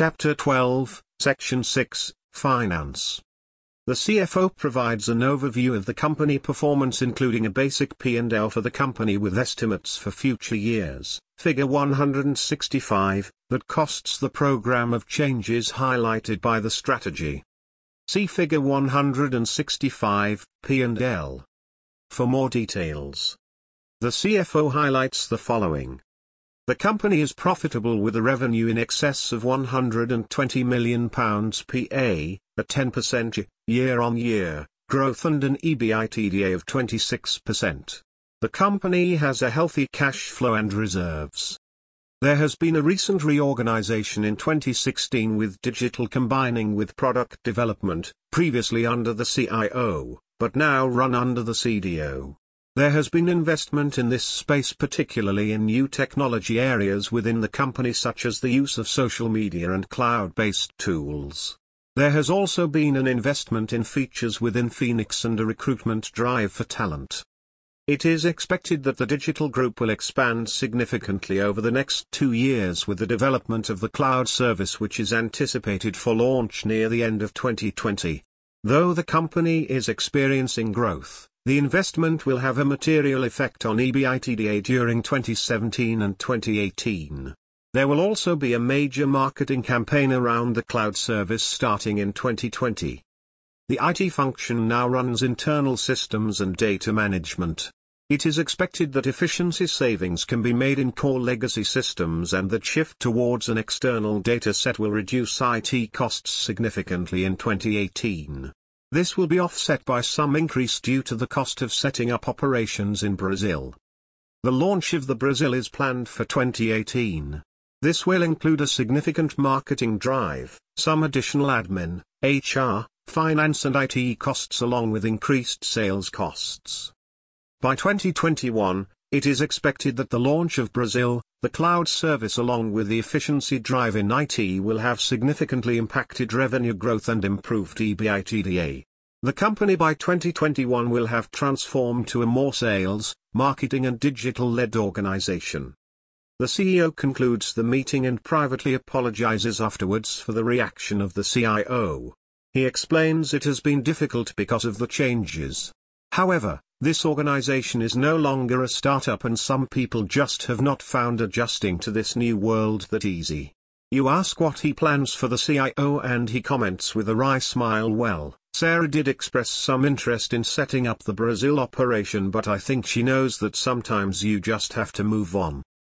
Chapter 12, Section 6, Finance. The CFO provides an overview of the company performance including a basic P&L for the company with estimates for future years. Figure 165, that costs the program of changes highlighted by the strategy. See Figure 165, P&L. For more details. The CFO highlights the following. The company is profitable with a revenue in excess of £120 million PA, a 10% year-on-year growth and an EBITDA of 26%. The company has a healthy cash flow and reserves. There has been a recent reorganization in 2016 with digital combining with product development, previously under the CIO, but now run under the CDO. There has been investment in this space, particularly in new technology areas within the company such as the use of social media and cloud-based tools. There has also been an investment in features within Phoenix and a recruitment drive for talent. It is expected that the digital group will expand significantly over the next 2 years with the development of the cloud service, which is anticipated for launch near the end of 2020. Though the company is experiencing growth, the investment will have a material effect on EBITDA during 2017 and 2018. There will also be a major marketing campaign around the cloud service starting in 2020. The IT function now runs internal systems and data management. It is expected that efficiency savings can be made in core legacy systems and that shift towards an external data set will reduce IT costs significantly in 2018. This will be offset by some increase due to the cost of setting up operations in Brazil. The launch of the Brazil is planned for 2018. This will include a significant marketing drive, some additional admin, HR, finance and IT costs along with increased sales costs. By 2021, it is expected that the launch of Brazil, the cloud service along with the efficiency drive in IT will have significantly impacted revenue growth and improved EBITDA. The company by 2021 will have transformed to a more sales, marketing and digital-led organization. The CEO concludes the meeting and privately apologizes afterwards for the reaction of the CIO. He explains it has been difficult because of the changes. However, this organization is no longer a startup and some people just have not found adjusting to this new world that easy. You ask what he plans for the CIO and he comments with a wry smile, well, Sarah did express some interest in setting up the Brazil operation, but I think she knows that sometimes you just have to move on.